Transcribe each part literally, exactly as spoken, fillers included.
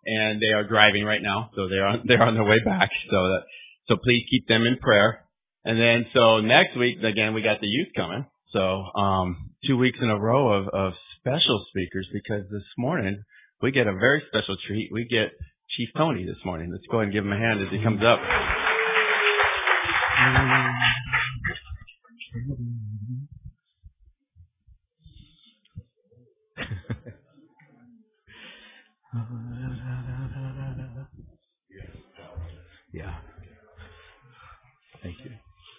and they are driving right now, so they're on, they're on their way back. So that, so please keep them in prayer. And then, so next week, again, we got the youth coming. So, um, two weeks in a row of, of special speakers, because this morning we get a very special treat. We get Chief Tony this morning. Let's go ahead and give him a hand as he comes up. Yeah. Thank you.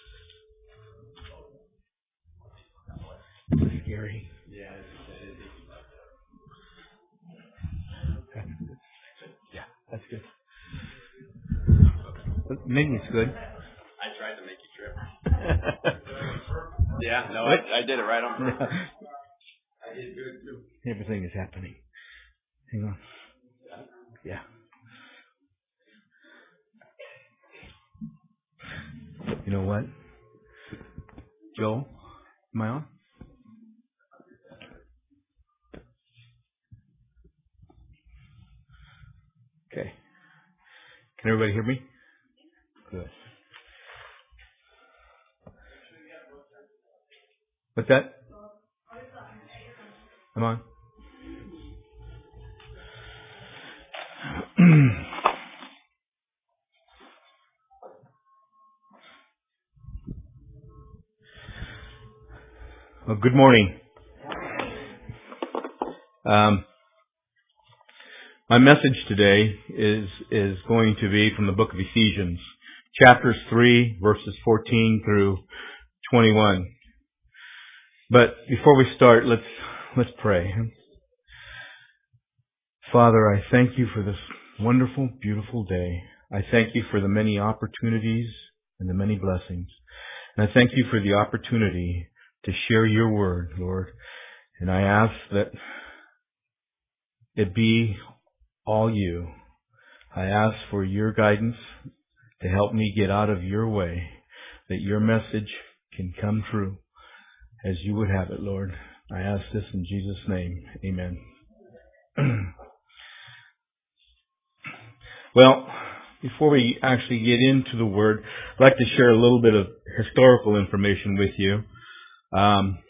Gary. Yeah. Yeah, that's good. Maybe it's good. I tried to make you trip. Yeah, no, I, I did it right on purpose. I did good too. Everything is happening. Hang on. Yeah. You know what? Joel, am I on? Okay. Can everybody hear me? Good. What's that? I'm on. Well, good morning. Um, my message today is is going to be from the book of Ephesians, chapters three, verses fourteen through twenty-one. But before we start, let's let's pray. Father, I thank you for this wonderful, beautiful day. I thank you for the many opportunities and the many blessings. And I thank you for the opportunity to share your word, Lord. And I ask that it be all you. I ask for your guidance to help me get out of your way, that your message can come true as you would have it, Lord. I ask this in Jesus' name. Amen. Well, before we actually get into the word, I'd like to share a little bit of historical information with you. Um,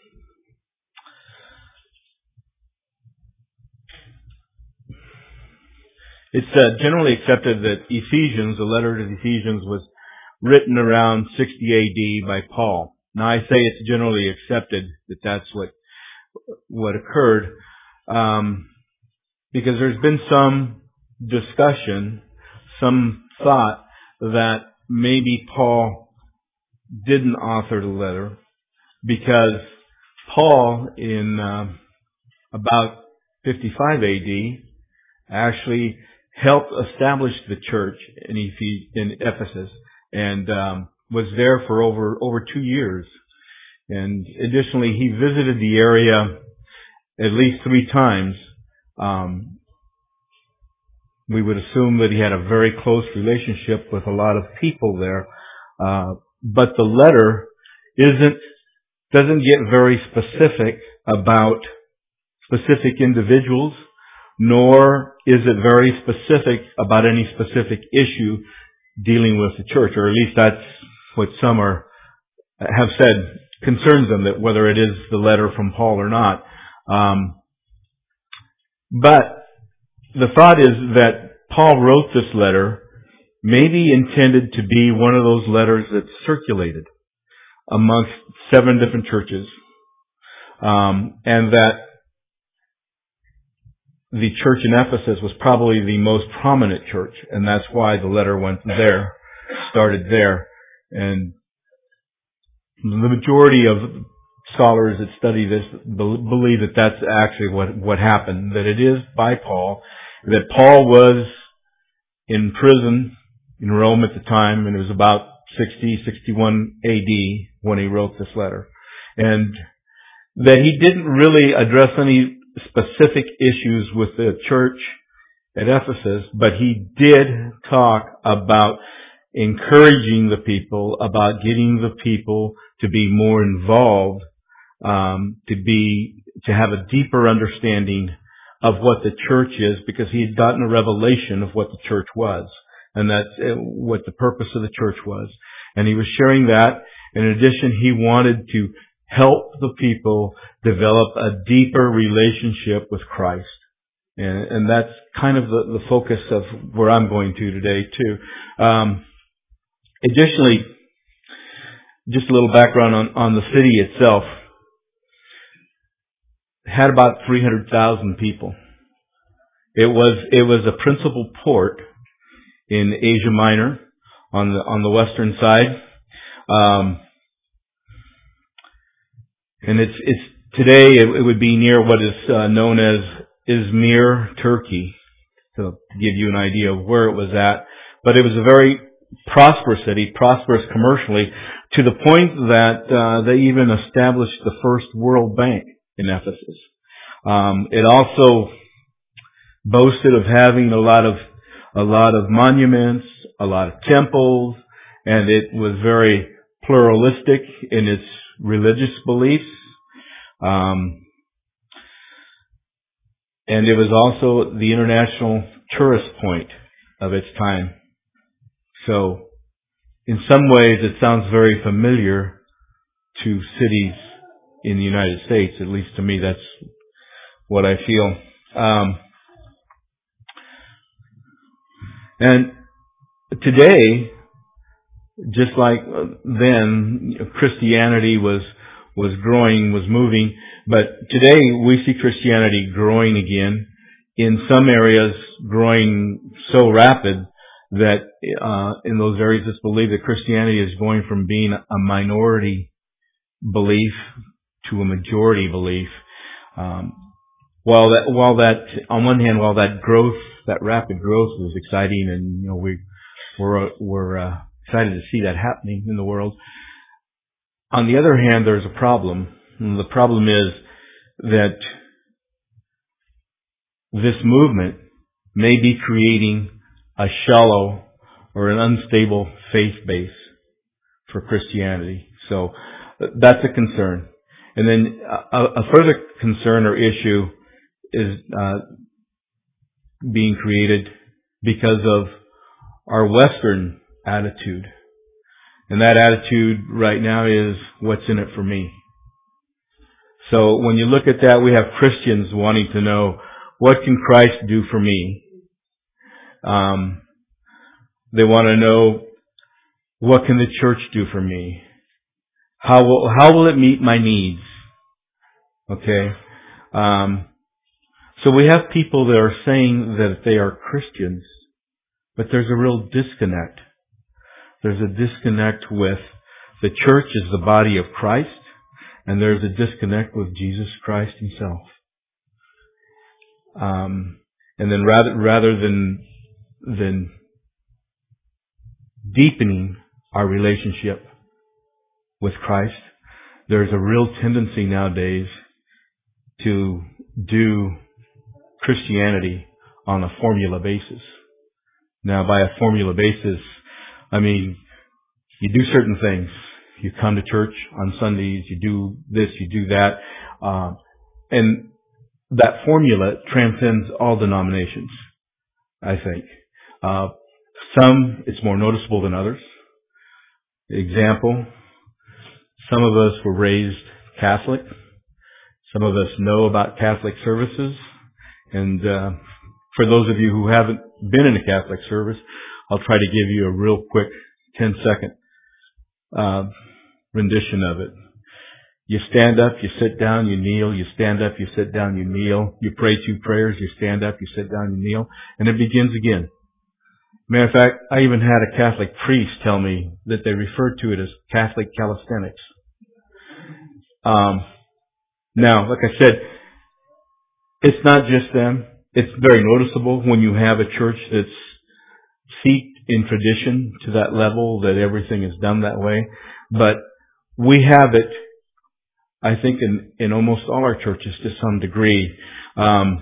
it's uh, generally accepted that Ephesians, the letter to the Ephesians, was written around sixty A D by Paul. Now, I say it's generally accepted that that's what what occurred, um, because there's been some discussion, some thought that maybe Paul didn't author the letter, because Paul, in uh, about fifty-five A D, actually helped establish the church in, Ephes- in Ephesus, and um, was there for over over two years. And additionally, he visited the area at least three times. Um, we would assume that he had a very close relationship with a lot of people there, uh, but the letter isn't doesn't get very specific about specific individuals, nor is it very specific about any specific issue dealing with the church, or at least that's what some are have said concerns them, that whether it is the letter from Paul or not. Um, but the thought is that Paul wrote this letter maybe intended to be one of those letters that circulated amongst seven different churches, um, and that the church in Ephesus was probably the most prominent church, and that's why the letter went there, started there. And the majority of scholars that study this believe that that's actually what, what happened, that it is by Paul, that Paul was in prison in Rome at the time, and it was about sixty, sixty-one A D when he wrote this letter. And that he didn't really address any specific issues with the church at Ephesus, but he did talk about encouraging the people, about getting the people to be more involved, um, to be, to have a deeper understanding of what the church is, because he had gotten a revelation of what the church was, and that's what the purpose of the church was. And he was sharing that. In addition, he wanted to help the people develop a deeper relationship with Christ. And, and that's kind of the, the focus of where I'm going to today, too. Um, additionally, just a little background on, on the city itself. It had about three hundred thousand people. It was, it was a principal port in Asia Minor on the, on the western side. Um, and it's, it's, today it, it would be near what is uh, known as Izmir, Turkey, to give you an idea of where it was at. But it was a very prosperous city, prosperous commercially, to the point that uh, they even established the first World Bank in Ephesus. Um, it also boasted of having a lot of a lot of monuments, a lot of temples, and it was very pluralistic in its religious beliefs. Um, and it was also the international tourist point of its time. So, in some ways, it sounds very familiar to cities in the United States. At least to me, that's what I feel. Um, and today, just like then, Christianity was was growing, was moving. But today, we see Christianity growing again. In some areas, growing so rapid that uh, in those areas it's believed that Christianity is going from being a minority belief to a majority belief. Um, while that, while that, on one hand, while that growth, that rapid growth was exciting, and you know we we're we're uh, excited to see that happening in the world. On the other hand, there's a problem, and the problem is that this movement may be creating a shallow or an unstable faith base for Christianity. So that's a concern. And then a, a further concern or issue is uh, being created because of our Western attitude. And that attitude right now is, what's in it for me? So when you look at that, we have Christians wanting to know, what can Christ do for me? Um, they want to know, what can the church do for me? How will, how will it meet my needs? Okay. Um, so we have people that are saying that they are Christians, but there's a real disconnect. There's a disconnect with the church is the body of Christ, and there's a disconnect with Jesus Christ himself. Um, and then rather, rather than, than deepening our relationship with Christ, there's a real tendency nowadays to do Christianity on a formula basis. Now, by a formula basis, I mean, you do certain things. You come to church on Sundays, you do this, you do that. Um, and that formula transcends all denominations, I think. Uh, some, it's more noticeable than others. Example, some of us were raised Catholic. Some of us know about Catholic services. And uh, for those of you who haven't been in a Catholic service, I'll try to give you a real quick ten second uh, rendition of it. You stand up, you sit down, you kneel, you stand up, you sit down, you kneel, you pray two prayers, you stand up, you sit down, you kneel, and it begins again. Matter of fact, I even had a Catholic priest tell me that they referred to it as Catholic calisthenics. Um, now, like I said, it's not just them. It's very noticeable when you have a church that's steeped in tradition to that level, that everything is done that way. But we have it, I think, in, in almost all our churches to some degree. Um,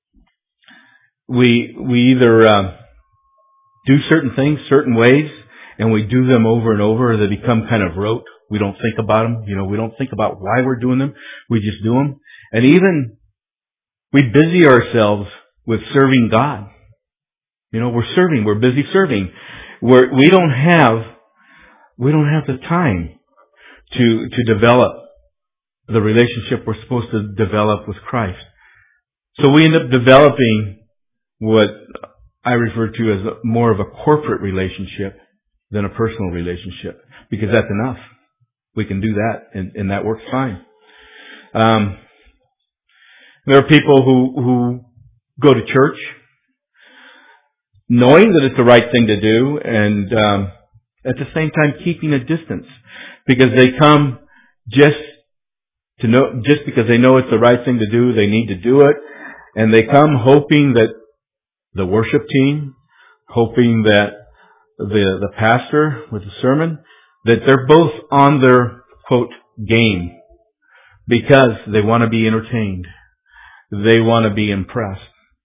we we either uh, do certain things certain ways, and we do them over and over. They become kind of rote. We don't think about them. You know, we don't think about why we're doing them. We just do them. And even we busy ourselves with serving God. You know, we're serving, we're busy serving. We're, we don't have, we don't have the time to, to develop the relationship we're supposed to develop with Christ. So we end up developing what I refer to as a, more of a corporate relationship than a personal relationship, because that's enough. We can do that, and, and that works fine. Um, there are people who, who go to church knowing that it's the right thing to do, and um, at the same time keeping a distance, because they come just to know, just because they know it's the right thing to do, they need to do it, and they come hoping that the worship team, hoping that the the pastor with the sermon, that they're both on their, quote, game, because they want to be entertained. They want to be impressed.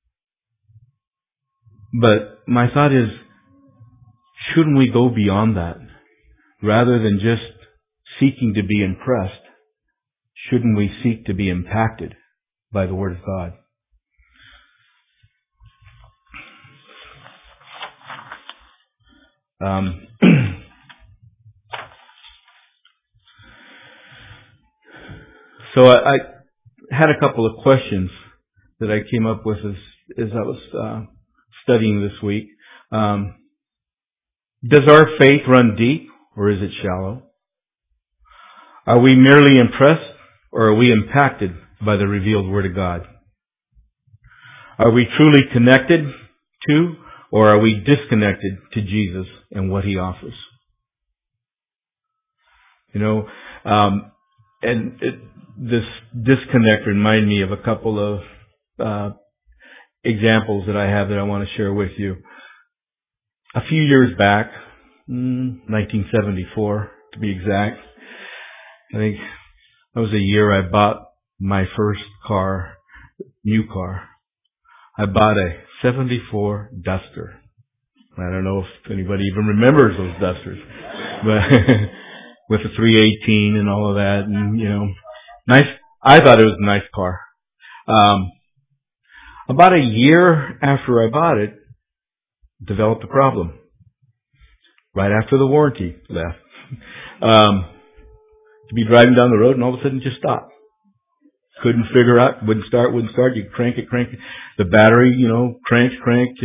But my thought is, shouldn't we go beyond that? Rather than just seeking to be impressed, shouldn't we seek to be impacted by the Word of God? Um, so I, I had a couple of questions that I came up with as, as I was uh, studying this week. Um, does our faith run deep, or is it shallow? Are we merely impressed, or are we impacted by the revealed Word of God? Are we truly connected to, or are we disconnected to Jesus and what He offers? You know, um, and it, this disconnect reminded me of a couple of uh, examples that I have that I want to share with you. A few years back, nineteen seventy-four to be exact, I think that was the year I bought my first car, new car. I bought a seventy-four Duster. I don't know if anybody even remembers those Dusters, but with the three eighteen and all of that, and you know, nice. I thought it was a nice car. Um, about a year after I bought it, developed a problem. Right after the warranty left, um, to be driving down the road and all of a sudden just stopped. Couldn't figure out, wouldn't start, wouldn't start. You crank it, crank it. The battery, you know, cranked, cranked.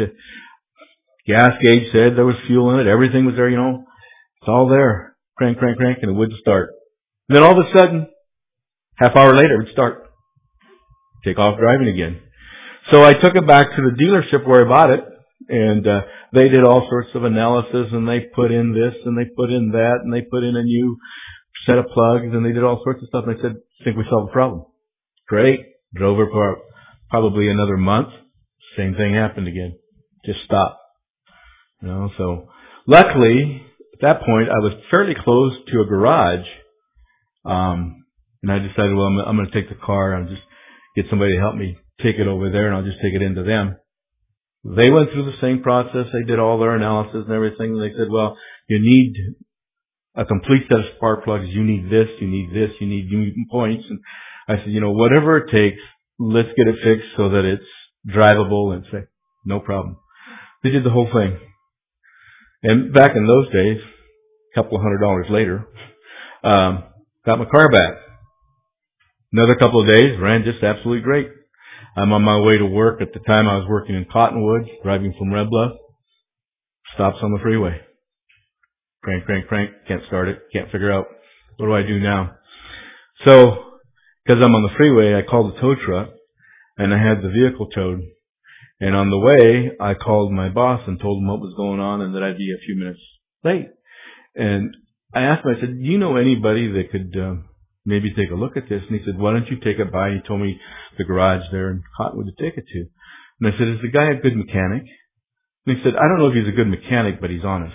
Gas gauge said there was fuel in it. Everything was there, you know. It's all there. Crank, crank, crank, and it wouldn't start. And then all of a sudden, half hour later, it would start. Take off driving again. So I took it back to the dealership where I bought it, and uh, they did all sorts of analysis, and they put in this, and they put in that, and they put in a new set of plugs, and they did all sorts of stuff. And I said, I think we solved the problem. Great. Drove her for probably another month. Same thing happened again. Just stopped. You know, so luckily, at that point, I was fairly close to a garage. Um, and I decided, well, I'm, I'm going to take the car and just get somebody to help me take it over there, and I'll just take it into them. They went through the same process. They did all their analysis and everything. And they said, well, you need a complete set of spark plugs. You need this, you need this, you need Newton points. And I said, you know, whatever it takes, let's get it fixed so that it's drivable, and say, no problem. They did the whole thing. And back in those days, a couple of hundred dollars later, um, got my car back. Another couple of days, ran just absolutely great. I'm on my way to work. At the time I was working in Cottonwood, driving from Red Bluff. Stops on the freeway. Crank, crank, crank. Can't start it. Can't figure out, what do I do now? So, because I'm on the freeway, I called the tow truck, and I had the vehicle towed. And on the way, I called my boss and told him what was going on and that I'd be a few minutes late. And I asked him, I said, do you know anybody that could uh, maybe take a look at this? And he said, why don't you take it by? He told me the garage there in Cottonwood to take it to. And I said, is the guy a good mechanic? And he said, I don't know if he's a good mechanic, but he's honest.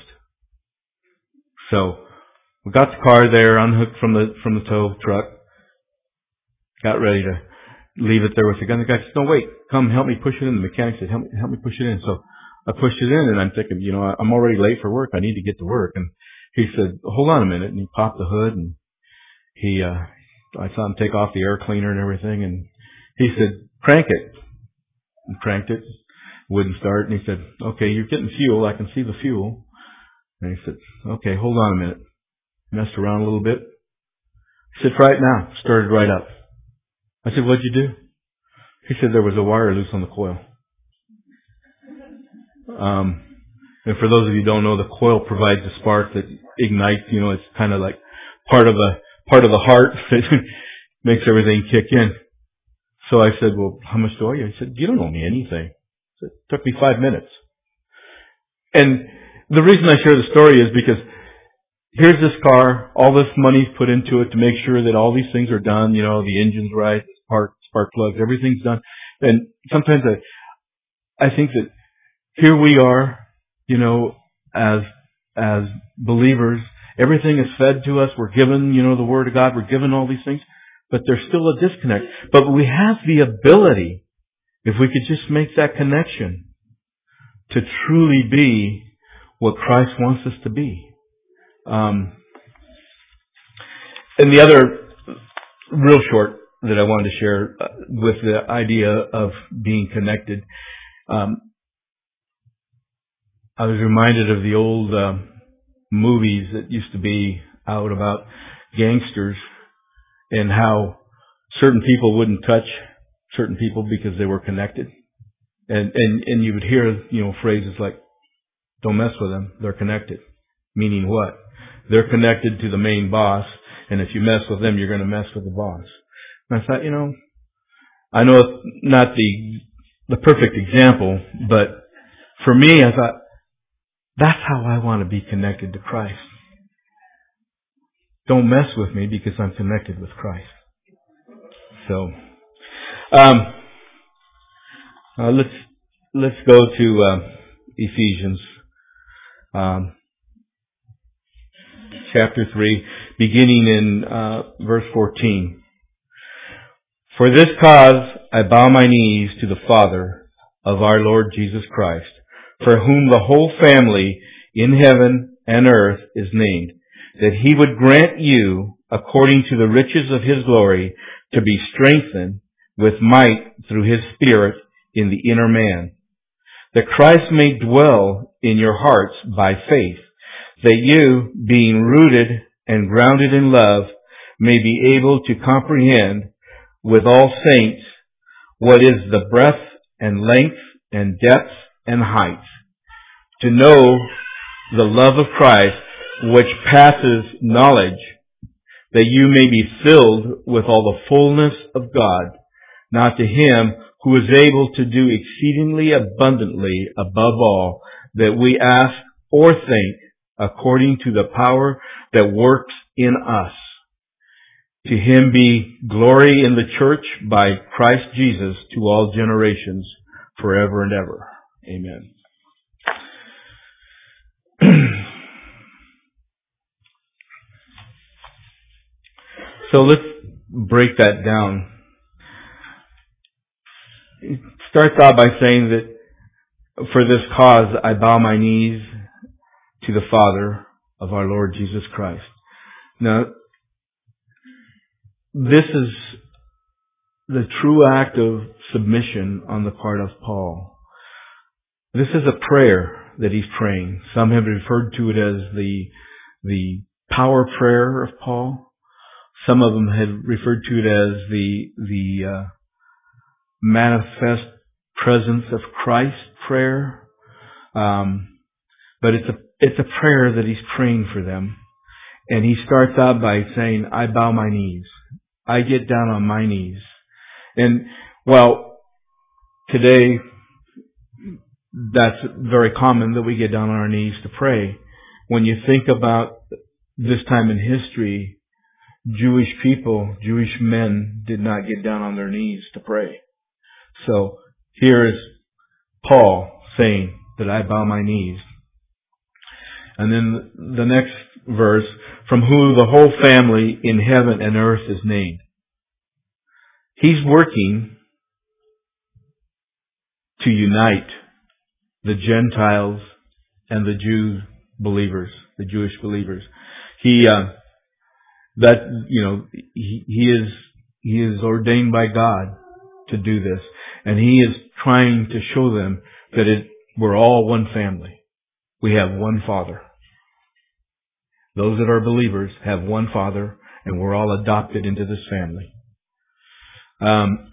So we got the car there, unhooked from the from the tow truck, got ready to leave it there with the guy. And the guy said, no, wait, come help me push it in. The mechanic said, help me, help me push it in. So I pushed it in, and I'm thinking, you know, I'm already late for work. I need to get to work. And he said, hold on a minute. And he popped the hood, and he, uh, I saw him take off the air cleaner and everything. And He said, crank it. And cranked it. Wouldn't start. And he said, okay, you're getting fuel. I can see the fuel. And he said, okay, hold on a minute. Messed around a little bit. He said, try it now. Started right up. I said, what'd you do? He said, there was a wire loose on the coil. Um, and for those of you who don't know, the coil provides a spark that ignites. You know, it's kind of like part of a part of the heart that makes everything kick in. So I said, well, how much do I owe you? He said, you don't owe me anything. It took me five minutes. And the reason I share the story is because here's this car, all this money's put into it to make sure that all these things are done, you know, the engine's right, spark, spark plugs, everything's done. And sometimes I, I think that here we are, you know, as, as believers, everything is fed to us, we're given, you know, the Word of God, we're given all these things, but there's still a disconnect. But we have the ability, if we could just make that connection, to truly be what Christ wants us to be. Um, and the other real short that I wanted to share uh, with the idea of being connected, um, I was reminded of the old uh, movies that used to be out about gangsters and how certain people wouldn't touch certain people because they were connected. And, and, and you would hear, you know, phrases like, don't mess with them, they're connected. Meaning what? They're connected to the main boss, and if you mess with them, you're going to mess with the boss. And I thought, you know, I know it's not the, the perfect example, but for me, I thought, that's how I want to be connected to Christ. Don't mess with me because I'm connected with Christ. So, um, uh, let's let's go to uh, Ephesians um, chapter three, beginning in uh, verse fourteen. For this cause I bow my knees to the Father of our Lord Jesus Christ, for whom the whole family in heaven and earth is named, that he would grant you, according to the riches of his glory, to be strengthened with might through his Spirit in the inner man, that Christ may dwell in your hearts by faith, that you, being rooted and grounded in love, may be able to comprehend with all saints what is the breadth and length and depth and height, to know the love of Christ which passes knowledge, that you may be filled with all the fullness of God. Now to him who is able to do exceedingly abundantly above all that we ask or think, according to the power that works in us. To him be glory in the church by Christ Jesus to all generations, forever and ever. Amen. So let's break that down. It starts out by saying that for this cause I bow my knees to the Father of our Lord Jesus Christ. Now, this is the true act of submission on the part of Paul. This is a prayer that he's praying. Some have referred to it as the, the power prayer of Paul. Some of them have referred to it as the, the uh, manifest presence of Christ prayer. Um, but it's a, it's a prayer that he's praying for them. And he starts out by saying, I bow my knees. I get down on my knees. And, well, today, that's very common that we get down on our knees to pray. When you think about this time in history, Jewish people, Jewish men did not get down on their knees to pray. So here is Paul saying that I bow my knees. And then the next verse, from whom the whole family in heaven and earth is named. He's working to unite the Gentiles and the Jew believers, the Jewish believers. He, uh, that, you know, he, he is, he is ordained by God to do this. And He is trying to show them that it, we're all one family. We have one Father. Those that are believers have one Father, and we're all adopted into this family. Um,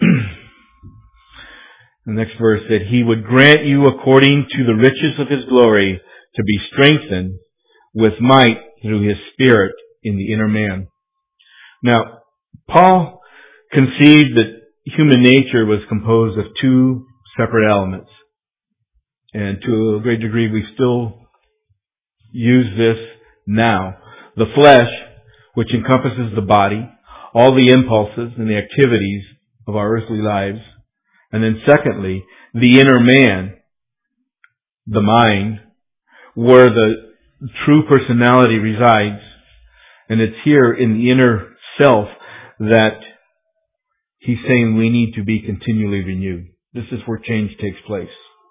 the next verse said, He would grant you according to the riches of His glory to be strengthened with might through His Spirit in the inner man. Now, Paul conceived that human nature was composed of two separate elements. And to a great degree, we still use this now. The flesh, which encompasses the body, all the impulses and the activities of our earthly lives. And then secondly, the inner man, the mind, where the true personality resides. And it's here in the inner self that he's saying we need to be continually renewed. This is where change takes place.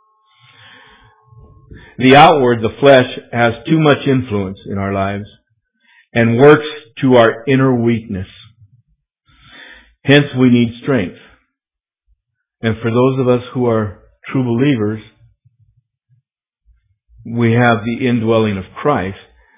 The outward, the flesh, has too much influence in our lives and works to our inner weakness. Hence, we need strength. And for those of us who are true believers, we have the indwelling of Christ.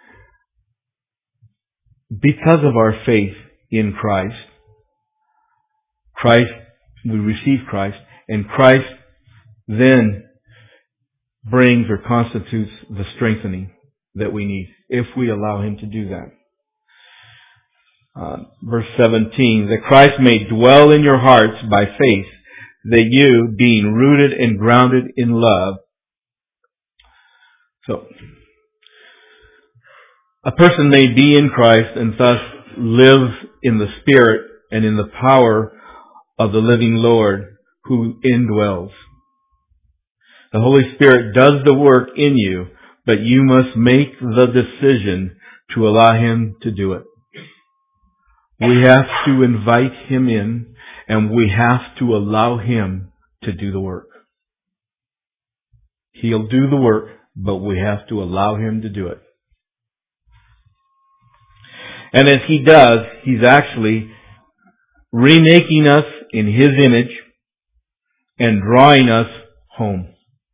Because of our faith in Christ, Christ, we receive Christ, and Christ then brings or constitutes the strengthening that we need if we allow Him to do that. Uh, verse seventeen, that Christ may dwell in your hearts by faith, that you, being rooted and grounded in love. So, a person may be in Christ and thus live in the Spirit and in the power of the living Lord who indwells. The Holy Spirit does the work in you, but you must make the decision to allow Him to do it. We have to invite Him in, and we have to allow Him to do the work. He'll do the work, but we have to allow Him to do it. And as He does, He's actually remaking us in His image and drawing us home.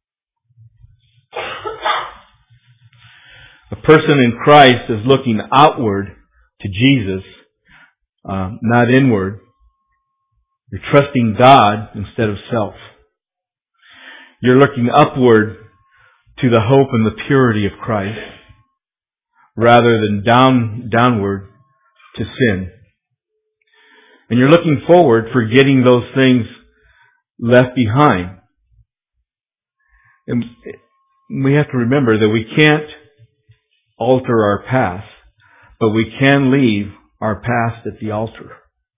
A person in Christ is looking outward to Jesus, uh, not inward. You're trusting God instead of self. You're looking upward to the hope and the purity of Christ, rather than down downward to sin. And you're looking forward, forgetting those things left behind. And we have to remember that we can't alter our past, but we can leave our past at the altar.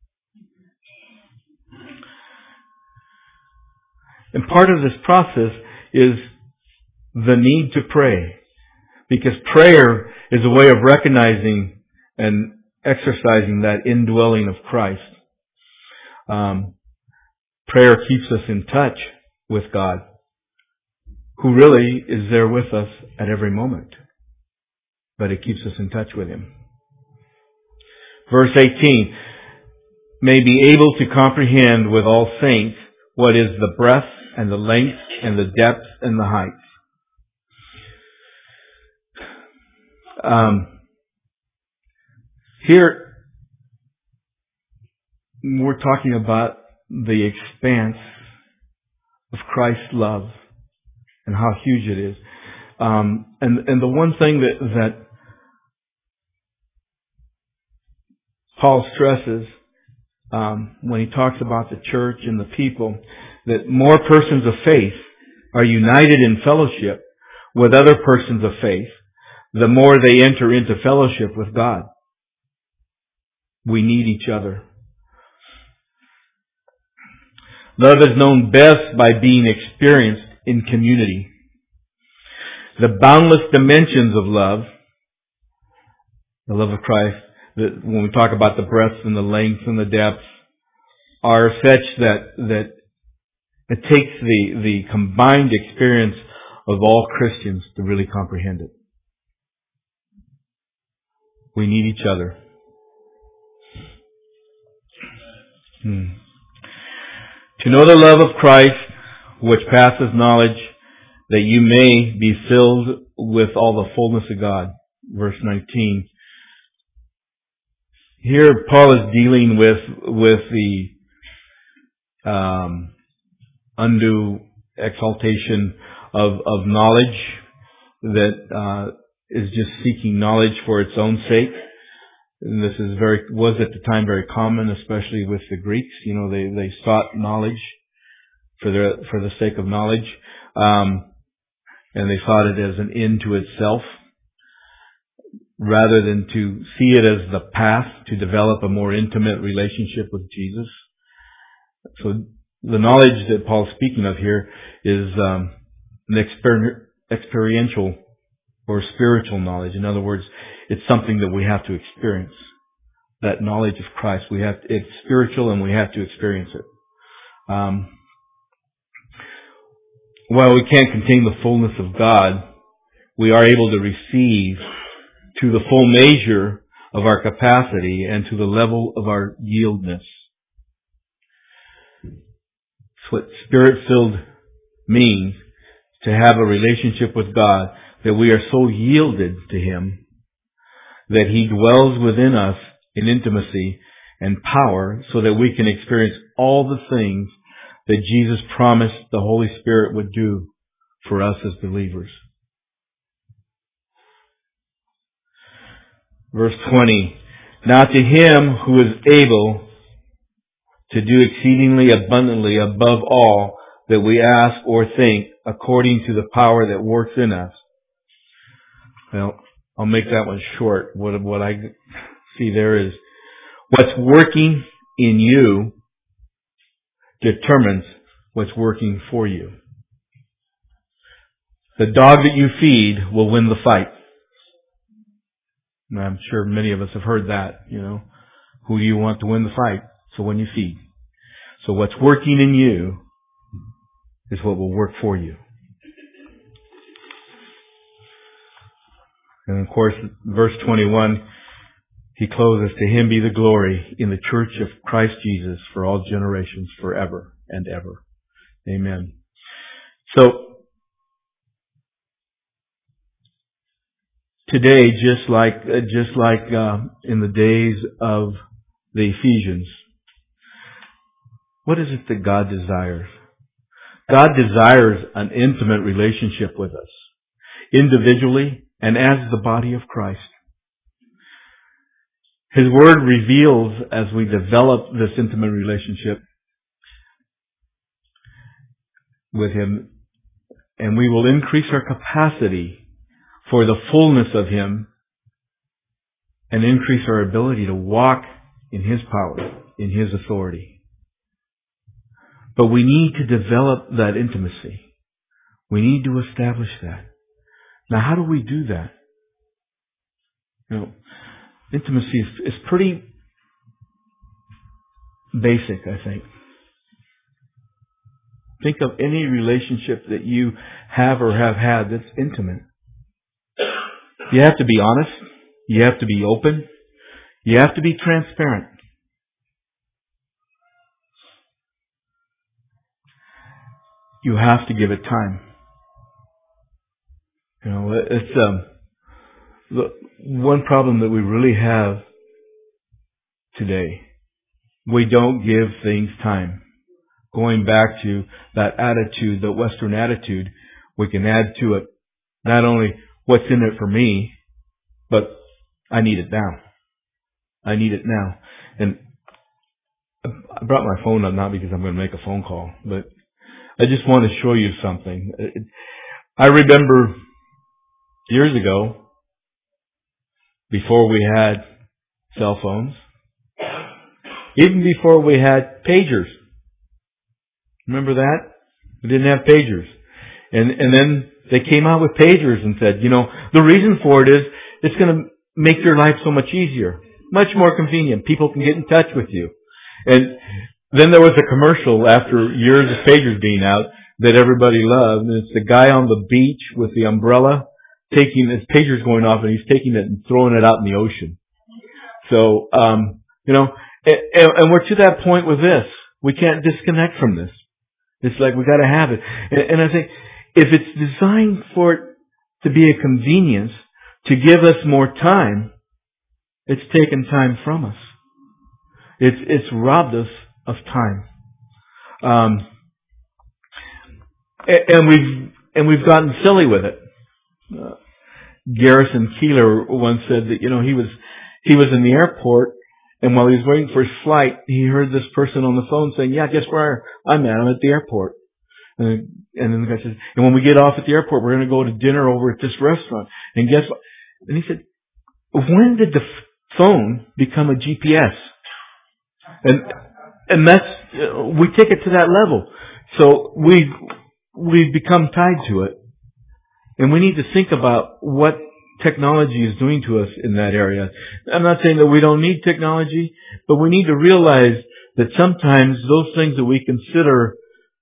And part of this process is the need to pray, because prayer is a way of recognizing and exercising that indwelling of Christ. Um, prayer keeps us in touch with God, who really is there with us at every moment. But it keeps us in touch with Him. Verse eighteen, may be able to comprehend with all saints what is the breadth and the length and the depth and the height. Um, here, we're talking about the expanse of Christ's love and how huge it is. Um, and, and the one thing that, that Paul stresses um, when he talks about the church and the people, that more persons of faith are united in fellowship with other persons of faith, the more they enter into fellowship with God. We need each other. Love is known best by being experienced in community. The boundless dimensions of love, the love of Christ, that when we talk about the breadth and the length and the depth, are such that that it takes the, the combined experience of all Christians to really comprehend it. We need each other. Hmm. To know the love of Christ, which passes knowledge, that you may be filled with all the fullness of God. Verse nineteen. Here Paul is dealing with, with the um, undue exaltation of, of knowledge that uh, is just seeking knowledge for its own sake. And this is very, was at the time very common, especially with the Greeks. You know, they, they sought knowledge for the, for the sake of knowledge. Um, and they thought it as an end to itself, rather than to see it as the path to develop a more intimate relationship with Jesus. So the knowledge that Paul's speaking of here is um, an exper- experiential or spiritual knowledge. In other words, it's something that we have to experience. That knowledge of Christ, we have it's spiritual and we have to experience it. Um, while we can't contain the fullness of God, we are able to receive to the full measure of our capacity and to the level of our yieldness. It's what Spirit-filled means, to have a relationship with God, that we are so yielded to Him that He dwells within us in intimacy and power so that we can experience all the things that Jesus promised the Holy Spirit would do for us as believers. Verse twenty, now to Him who is able to do exceedingly abundantly above all that we ask or think, according to the power that works in us. Well, I'll make that one short. What, what I see there is, what's working in you determines what's working for you. The dog that you feed will win the fight. And I'm sure many of us have heard that, you know. Who do you want to win the fight? So when you feed. So what's working in you is what will work for you. And of course, verse twenty-one, he closes, to Him be the glory in the church of Christ Jesus for all generations, forever and ever. Amen. So, today, just like, uh, just like, uh, in the days of the Ephesians, what is it that God desires? God desires an intimate relationship with us, individually and as the body of Christ. His Word reveals, as we develop this intimate relationship with Him, and we will increase our capacity for the fullness of Him and increase our ability to walk in His power, in His authority. But we need to develop that intimacy. We need to establish that. Now, how do we do that? You know, intimacy is, is pretty basic, I think. Think of any relationship that you have or have had that's intimate. You have to be honest. You have to be open. You have to be transparent. You have to give it time. You know, it's um, the one problem that we really have today. We don't give things time. Going back to that attitude, the Western attitude, we can add to it not only what's in it for me, but I need it now. I need it now. And I brought my phone up not because I'm going to make a phone call, but I just want to show you something. I remember years ago, before we had cell phones, even before we had pagers. Remember that? We didn't have pagers. And and then they came out with pagers and said, you know, the reason for it is it's going to make your life so much easier, much more convenient. People can get in touch with you. And then there was a commercial after years of pagers being out that everybody loved. And it's the guy on the beach with the umbrella taking his pager's going off and he's taking it and throwing it out in the ocean. So, um, you know, and, and we're to that point with this. We can't disconnect from this. It's like we got to have it. And, and I think if it's designed for it to be a convenience, to give us more time, it's taken time from us. It's it's robbed us of time. Um, and we've and we've gotten silly with it. Uh, Garrison Keillor once said that, you know, he was he was in the airport, and while he was waiting for his flight, he heard this person on the phone saying, "Yeah, guess where I'm at? I'm at the airport." And, and then the guy says, "And when we get off at the airport, we're going to go to dinner over at this restaurant." And guess what? And he said, "When did the phone become a G P S?" And and that's uh, we take it to that level. So we we've become tied to it. And we need to think about what technology is doing to us in that area. I'm not saying that we don't need technology, but we need to realize that sometimes those things that we consider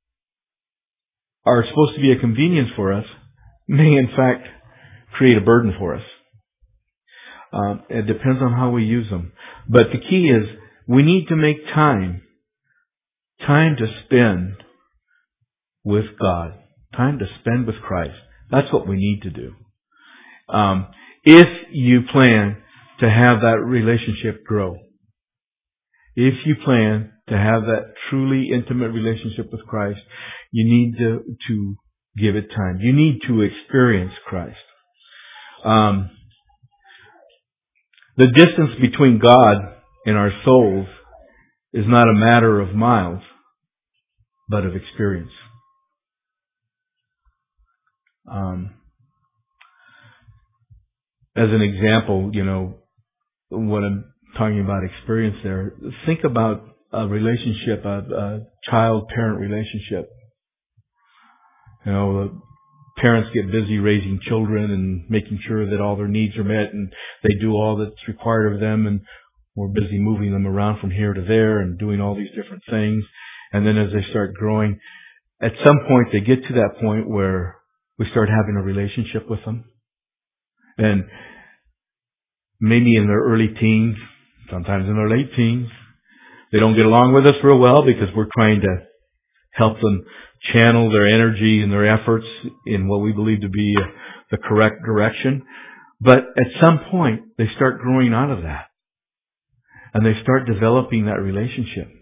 are supposed to be a convenience for us may in fact create a burden for us. Um, it depends on how we use them. But the key is we need to make time, time to spend with God, time to spend with Christ. That's what we need to do. Um, if you plan to have that relationship grow, if you plan to have that truly intimate relationship with Christ, you need to, to give it time. You need to experience Christ. Um, the distance between God and our souls is not a matter of miles, but of experience. Um, as an example, you know, what I'm talking about experience there, think about a relationship, a, a child-parent relationship. You know, the parents get busy raising children and making sure that all their needs are met, and they do all that's required of them, and we're busy moving them around from here to there and doing all these different things. And then as they start growing, at some point they get to that point where we start having a relationship with them. And maybe in their early teens, sometimes in their late teens, they don't get along with us real well because we're trying to help them channel their energy and their efforts in what we believe to be the correct direction. But at some point, they start growing out of that. And they start developing that relationship.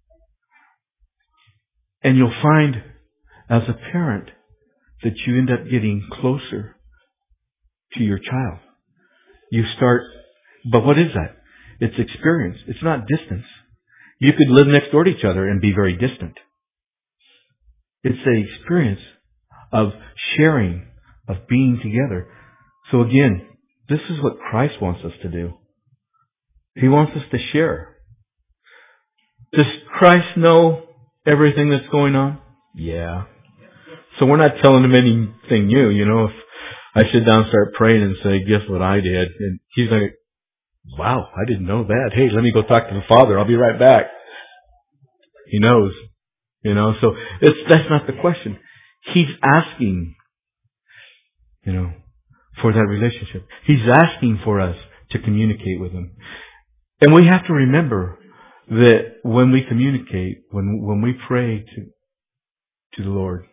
And you'll find, as a parent, that you end up getting closer to your child. You start, but what is that? It's experience. It's not distance. You could live next door to each other and be very distant. It's the experience of sharing, of being together. So again, this is what Christ wants us to do. He wants us to share. Does Christ know everything that's going on? Yeah. So we're not telling him anything new. You know, if I sit down and start praying and say, "Guess what I did?" And he's like, "Wow, I didn't know that. Hey, let me go talk to the Father. I'll be right back." He knows. You know, so it's, that's not the question. He's asking, you know, for that relationship. He's asking for us to communicate with him. And we have to remember that when we communicate, when when we pray to to the Lord,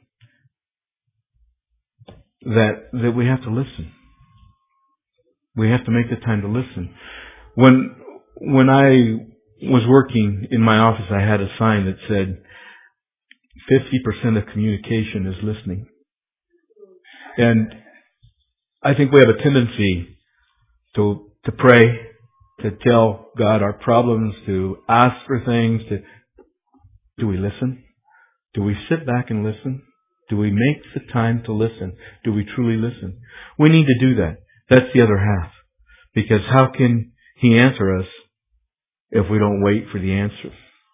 that that we have to listen. We have to make the time to listen. When when I was working in my office, I had a sign that said, fifty percent of communication is listening. And I think we have a tendency to to pray, to tell God our problems, to ask for things. To do we listen? Do we sit back and listen? Do we make the time to listen? Do we truly listen? We need to do that. That's the other half. Because how can He answer us if we don't wait for the answer?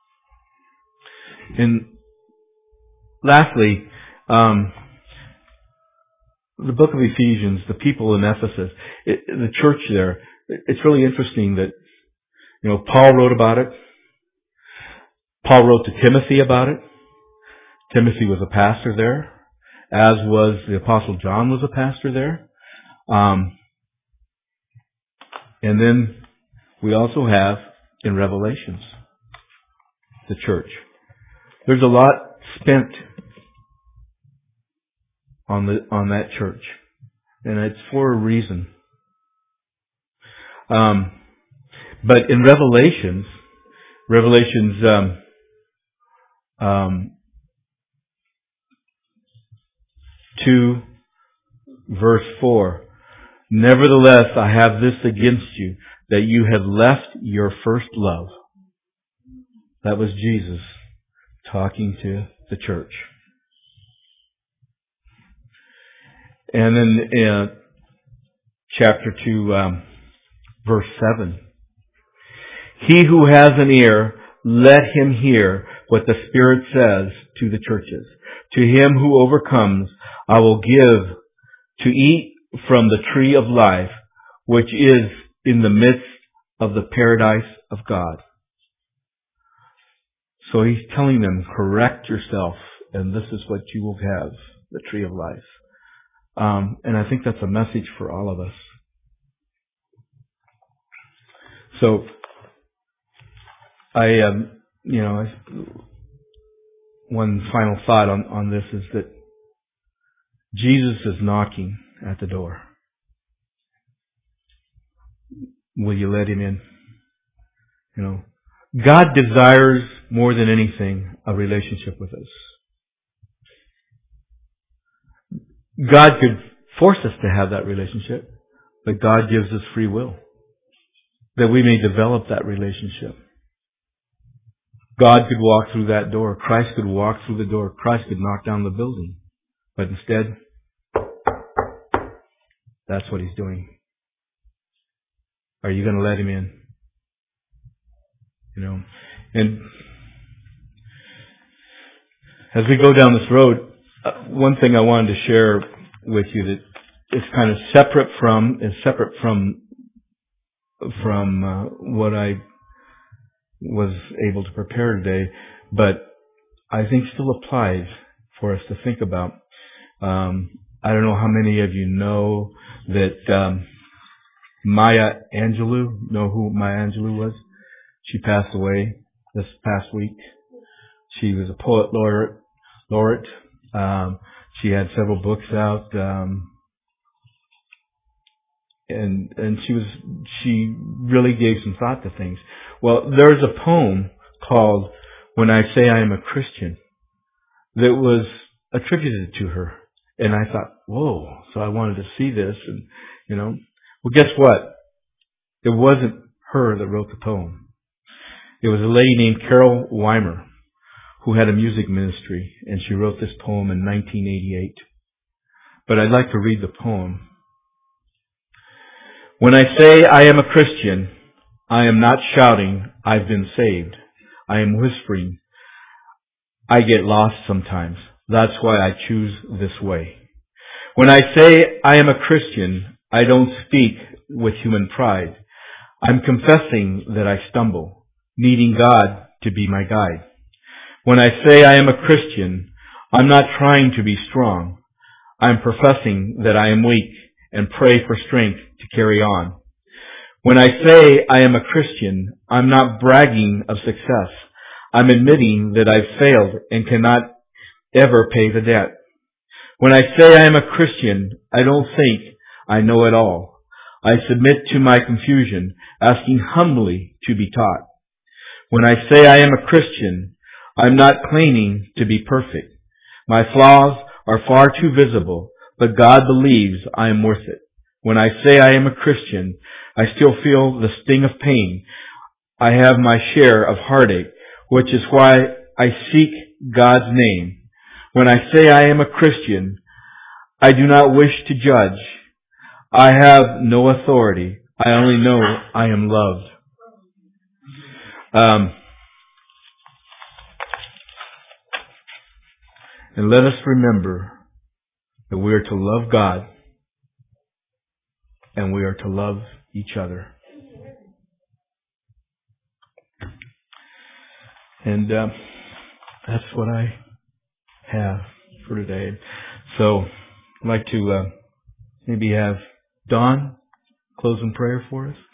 And lastly, um, the book of Ephesians, the people in Ephesus, it, the church there, it's really interesting that, you know, Paul wrote about it. Paul wrote to Timothy about it. Timothy was a pastor there, as was the Apostle John was a pastor there. Um, and then we also have in Revelations, the church. There's a lot spent on the on that church, and it's for a reason. Um, but in Revelations, Revelations um, um, two, verse four. Nevertheless, I have this against you, that you have left your first love. That was Jesus talking to the church. And then in chapter two, um, verse seven. He who has an ear, let him hear what the Spirit says to the churches. To him who overcomes, I will give to eat from the tree of life, which is in the midst of the paradise of God. So he's telling them, correct yourself, and this is what you will have, the tree of life. Um, and I think that's a message for all of us. So, I, um, you know, I, one final thought on, on this is that Jesus is knocking at the door. Will you let him in? You know, God desires more than anything a relationship with us. God could force us to have that relationship, but God gives us free will that we may develop that relationship. God could walk through that door. Christ could walk through the door. Christ could knock down the building. But instead, that's what he's doing. Are you going to let him in? You know, and as we go down this road, uh, one thing I wanted to share with you that is kind of separate from is separate from from uh, what I was able to prepare today, but I think still applies for us to think about. Um, I don't know how many of you know that um, Maya Angelou. Know who Maya Angelou was? She passed away this past week. She was a poet laureate. laureate. Um, she had several books out, um, and and she was she really gave some thought to things. Well, there's a poem called "When I Say I Am a Christian" that was attributed to her, and I thought, whoa! So I wanted to see this, and you know, well, guess what? It wasn't her that wrote the poem. It was a lady named Carol Weimer who had a music ministry, and she wrote this poem in nineteen eighty-eight. But I'd like to read the poem. When I say I am a Christian, I am not shouting, I've been saved. I am whispering. I get lost sometimes. That's why I choose this way. When I say I am a Christian, I don't speak with human pride. I'm confessing that I stumble, needing God to be my guide. When I say I am a Christian, I'm not trying to be strong. I'm professing that I am weak and pray for strength to carry on. When I say I am a Christian, I'm not bragging of success. I'm admitting that I've failed and cannot ever pay the debt. When I say I am a Christian, I don't think I know it all. I submit to my confusion, asking humbly to be taught. When I say I am a Christian, I'm not claiming to be perfect. My flaws are far too visible, but God believes I am worth it. When I say I am a Christian, I still feel the sting of pain. I have my share of heartache, which is why I seek God's name. When I say I am a Christian, I do not wish to judge. I have no authority. I only know I am loved. Um, and let us remember that we are to love God and we are to love each other. And um, that's what I have for today. So I'd like to uh, maybe have Don close in prayer for us.